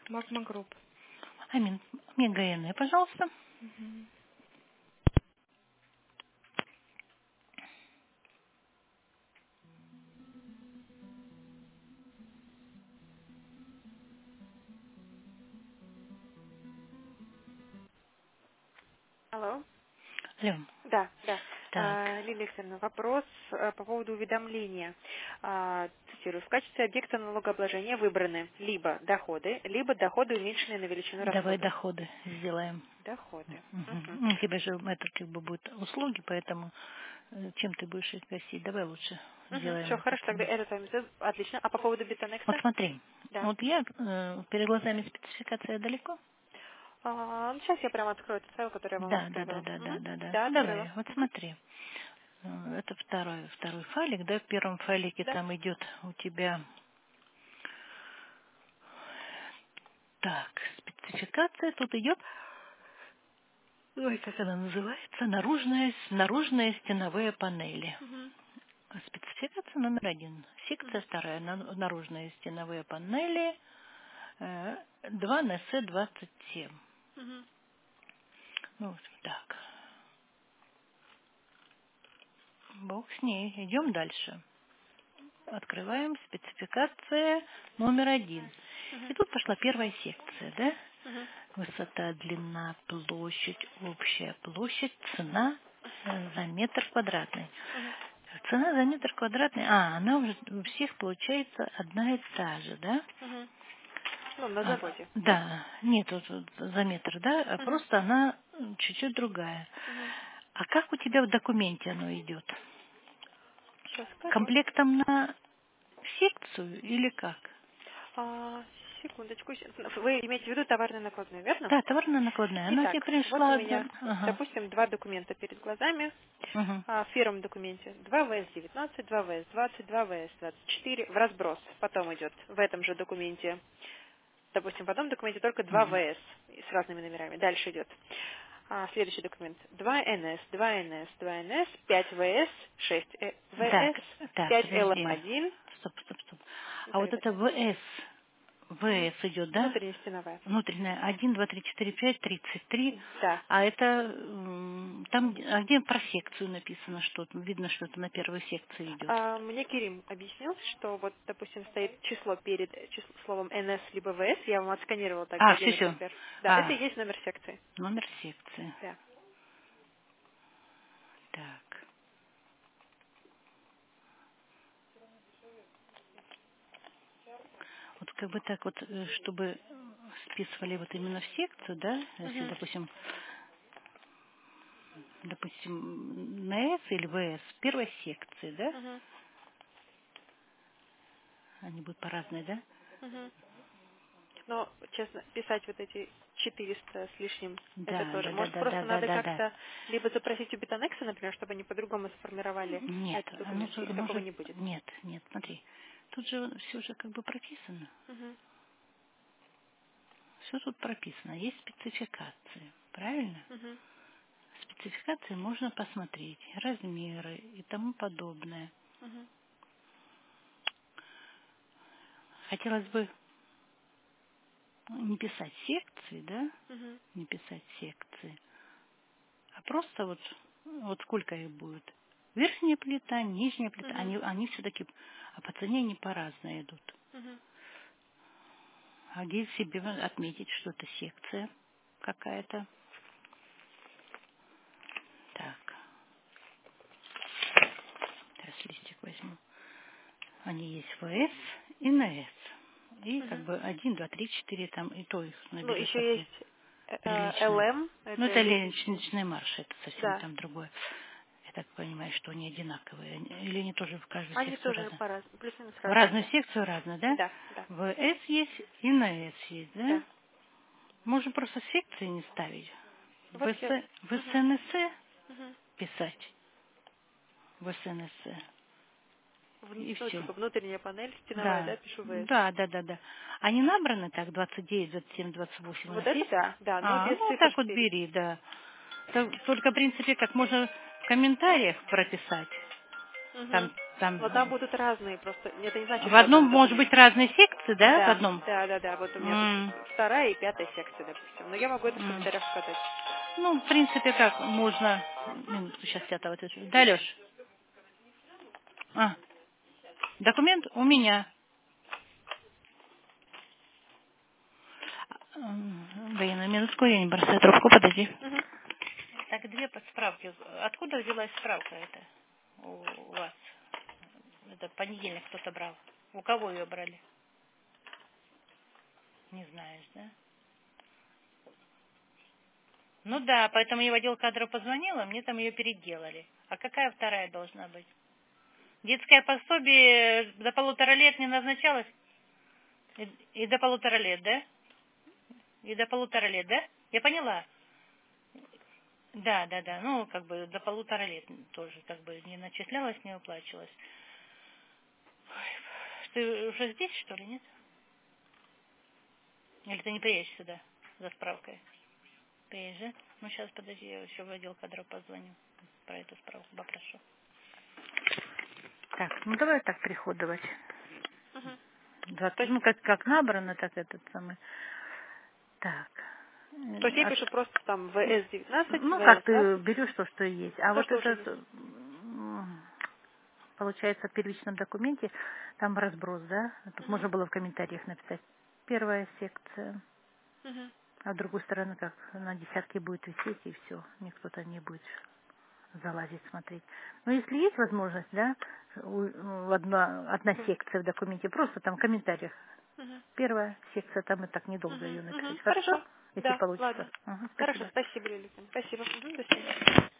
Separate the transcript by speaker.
Speaker 1: Магма Групп.
Speaker 2: Амин, Мега, пожалуйста.
Speaker 1: Мгм. Алло.
Speaker 2: Алло.
Speaker 1: Да.
Speaker 2: Так,
Speaker 1: Лилия Александровна, вопрос по поводу уведомления. Цитирую. В качестве объекта налогообложения выбраны либо доходы, уменьшенные на величину
Speaker 2: давай
Speaker 1: расходов.
Speaker 2: доходы сделаем.
Speaker 1: Доходы. Мгм.
Speaker 2: Ну, тебе же это как бы будет услуги, поэтому чем ты будешь их гасить? Давай лучше
Speaker 1: Все,
Speaker 2: сделаем
Speaker 1: хорошо, тогда
Speaker 2: такими.
Speaker 1: это отлично. А по поводу
Speaker 2: Вот
Speaker 1: Бетанекста?
Speaker 2: смотри,
Speaker 1: Да.
Speaker 2: вот я перед глазами спецификация далеко.
Speaker 1: Ну, сейчас я прямо открою этот файл, который я вам
Speaker 2: Да, да, да,
Speaker 1: отправила.
Speaker 2: да,
Speaker 1: Мгм.
Speaker 2: да, да, да.
Speaker 1: Да,
Speaker 2: Ну
Speaker 1: открыла.
Speaker 2: давай, вот
Speaker 1: Мгм.
Speaker 2: смотри. Это второй файлик, да, в первом файлике
Speaker 1: Да.
Speaker 2: там идет у тебя так, спецификация, тут идет, ой, как она называется, наружные стеновые панели.
Speaker 1: Мгм.
Speaker 2: Спецификация номер 1. Секция
Speaker 1: Мгм.
Speaker 2: 2. Наружные стеновые панели. 2 на С-27.
Speaker 1: Мгм.
Speaker 2: Ну, вот так. Бог с ней. Идем дальше. Открываем спецификация номер 1. И
Speaker 1: Мгм.
Speaker 2: тут пошла первая секция, да?
Speaker 1: Мгм.
Speaker 2: Высота, длина, площадь, общая площадь, цена за метр квадратный.
Speaker 1: Мгм.
Speaker 2: Цена за метр квадратный, она уже у всех получается одна и та же, да?
Speaker 1: Мгм. Ну, на заводе, да?
Speaker 2: Да, нет, вот за метр, да, а
Speaker 1: Мгм.
Speaker 2: просто она чуть-чуть другая.
Speaker 1: Мгм.
Speaker 2: А как у тебя в документе оно идет?
Speaker 1: Сейчас скажу.
Speaker 2: Комплектом на секцию или как?
Speaker 1: А, секундочку. Вы имеете в виду товарные накладные, верно?
Speaker 2: Да, товарно-накладная. Она тебе
Speaker 1: Итак, вот у
Speaker 2: пришла одна.
Speaker 1: меня,
Speaker 2: Ага.
Speaker 1: допустим, два документа перед глазами.
Speaker 2: Угу.
Speaker 1: В первом документе 2 ВС-19, 2 ВС-20, 2 ВС-24 в разброс. Потом идет в этом же документе, допустим, в одном документе только 2
Speaker 2: Угу.
Speaker 1: ВС с разными номерами. Дальше идет следующий документ 2 НС, 2 НС, 2 НС, 5 ВС, 6 ВС,
Speaker 2: Так,
Speaker 1: 5
Speaker 2: подожди.
Speaker 1: ЛМ1
Speaker 2: Стоп.
Speaker 1: и
Speaker 2: А вот
Speaker 1: так
Speaker 2: это
Speaker 1: далее. Мгм.
Speaker 2: ВС идет, да?
Speaker 1: Внутренняя стеновая.
Speaker 2: Внутренняя 1, 2, 3, 4, 5, 33.
Speaker 1: Да.
Speaker 2: А это там, где про секцию написано что-то? Видно, что это на первой секции идет.
Speaker 1: Мне Кирим объяснил, что вот, допустим, стоит число перед словом НС либо ВС, я вам отсканировала также один
Speaker 2: Все.
Speaker 1: экземпляр. Да, это и есть номер секции.
Speaker 2: Номер секции.
Speaker 1: Да.
Speaker 2: Так. Вот как бы так вот, чтобы списывали вот именно в секцию, да, если,
Speaker 1: Мгм.
Speaker 2: допустим, на С или ВС, в первой секции, да,
Speaker 1: Мгм.
Speaker 2: они будут по-разному, да?
Speaker 1: Мгм. Но, честно, писать вот эти 400 с лишним, это
Speaker 2: Да,
Speaker 1: тоже.
Speaker 2: да, да,
Speaker 1: Может,
Speaker 2: да, да,
Speaker 1: просто
Speaker 2: да,
Speaker 1: надо
Speaker 2: да, да.
Speaker 1: как-то либо запросить у Бетанекса, например, чтобы они по-другому сформировали
Speaker 2: Нет,
Speaker 1: этот документ, или
Speaker 2: оно
Speaker 1: такого
Speaker 2: же,
Speaker 1: не будет.
Speaker 2: нет, смотри, тут же все же как бы прописано.
Speaker 1: Мгм.
Speaker 2: Все тут прописано. Есть спецификации, правильно?
Speaker 1: Мгм.
Speaker 2: В спецификации можно посмотреть размеры и тому подобное.
Speaker 1: Мгм.
Speaker 2: Хотелось бы не писать секции, да,
Speaker 1: Мгм.
Speaker 2: не писать секции, а просто вот сколько их будет. Верхняя плита, нижняя плита,
Speaker 1: Мгм.
Speaker 2: они все-таки, по цене они по-разному идут.
Speaker 1: Мгм.
Speaker 2: А где себе отметить, что это секция какая-то. Так, сейчас листик возьму. Они есть в ВС и на С. И как
Speaker 1: Мгм.
Speaker 2: бы 1, 2, 3, 4 там, и то их
Speaker 1: Ну,
Speaker 2: наберешь
Speaker 1: еще
Speaker 2: такие
Speaker 1: есть
Speaker 2: приличные.
Speaker 1: ЛМ,
Speaker 2: Ну,
Speaker 1: это
Speaker 2: это
Speaker 1: лестничный.
Speaker 2: лестничные марши, это совсем
Speaker 1: Да.
Speaker 2: там другое. Я так понимаю, что они одинаковые. Или они тоже в каждую
Speaker 1: Они
Speaker 2: секцию
Speaker 1: тоже
Speaker 2: разные?
Speaker 1: по-разному, плюс-минус
Speaker 2: В
Speaker 1: разные,
Speaker 2: разную
Speaker 1: да.
Speaker 2: секцию разные, да?
Speaker 1: Да.
Speaker 2: В С есть и на С есть, да?
Speaker 1: Да.
Speaker 2: Можно просто секции не ставить.
Speaker 1: Вот я...
Speaker 2: В
Speaker 1: Мгм.
Speaker 2: СНС
Speaker 1: Мгм.
Speaker 2: писать. В СНС. И
Speaker 1: Ну,
Speaker 2: все.
Speaker 1: типа внутренняя панель, стеновая, да,
Speaker 2: Да.
Speaker 1: пишу ВС.
Speaker 2: Да. Они набраны так, 29, 27, 28 у
Speaker 1: Вот
Speaker 2: нас
Speaker 1: это
Speaker 2: есть?
Speaker 1: да, но без
Speaker 2: Ну
Speaker 1: цифр
Speaker 2: так вот
Speaker 1: спереди.
Speaker 2: бери, да. Только, в принципе, как можно в комментариях прописать.
Speaker 1: Угу.
Speaker 2: Там Там,
Speaker 1: Но там будут разные, просто это не значит,
Speaker 2: в
Speaker 1: что
Speaker 2: одном
Speaker 1: одном
Speaker 2: может
Speaker 1: документе.
Speaker 2: быть разные секции, да, в
Speaker 1: Да,
Speaker 2: одном?
Speaker 1: да. Вот у меня тут вторая и пятая секция, допустим. Но я могу это в
Speaker 2: М.
Speaker 1: комментариях сказать.
Speaker 2: Ну, в принципе, как можно... Минутку, сейчас я вот это... Да, Леш? Документ у меня. Блин, минутку, я не бросаю трубку, подожди.
Speaker 1: Мгм.
Speaker 2: Так, две подсправки. Откуда взялась справка эта у вас? Это понедельник кто-то брал. У кого ее брали? Не знаешь, да? Ну да, поэтому я в отдел кадров позвонила, мне там ее переделали. А какая вторая должна быть? Детское пособие до 1,5 лет не назначалось? И до 1,5 лет, да? И до 1,5 лет, да? Я поняла. Да. Ну, как бы до 1,5 лет тоже как бы не начислялось, не уплачивалось. Ой, ты уже здесь, что ли, нет? Или ты не приедешь сюда за справкой? Приедешь, да? Ну, сейчас, подожди, я еще в отдел кадров позвоню. Про эту справку попрошу. Так, ну давай так приходовать.
Speaker 1: Мгм.
Speaker 2: 20,
Speaker 1: То есть,
Speaker 2: ну, как набрано, так этот самый. Так.
Speaker 1: то есть я пишу просто там ВС-19,
Speaker 2: Ну, как ты
Speaker 1: ВС-20,
Speaker 2: берешь то, что есть. А
Speaker 1: то,
Speaker 2: вот
Speaker 1: что уже
Speaker 2: этот,
Speaker 1: есть.
Speaker 2: получается, в первичном документе там разброс, да? Тут
Speaker 1: Мгм.
Speaker 2: можно было в комментариях написать. Первая секция.
Speaker 1: Мгм.
Speaker 2: А с другой стороны, как на десятке будет висеть, и все. Никто там не будет залазить, смотреть. Но если есть возможность, да, одна секция в документе, просто там в комментариях.
Speaker 1: Мгм.
Speaker 2: Первая секция, там и так недолго
Speaker 1: Мгм.
Speaker 2: ее написать.
Speaker 1: Мгм.
Speaker 2: Хорошо?
Speaker 1: Хорошо.
Speaker 2: Если
Speaker 1: Да,
Speaker 2: получится.
Speaker 1: ладно.
Speaker 2: Ага,
Speaker 1: Хорошо,
Speaker 2: спасибо.
Speaker 1: спасибо, Лилия. Спасибо. Мгм. До свидания.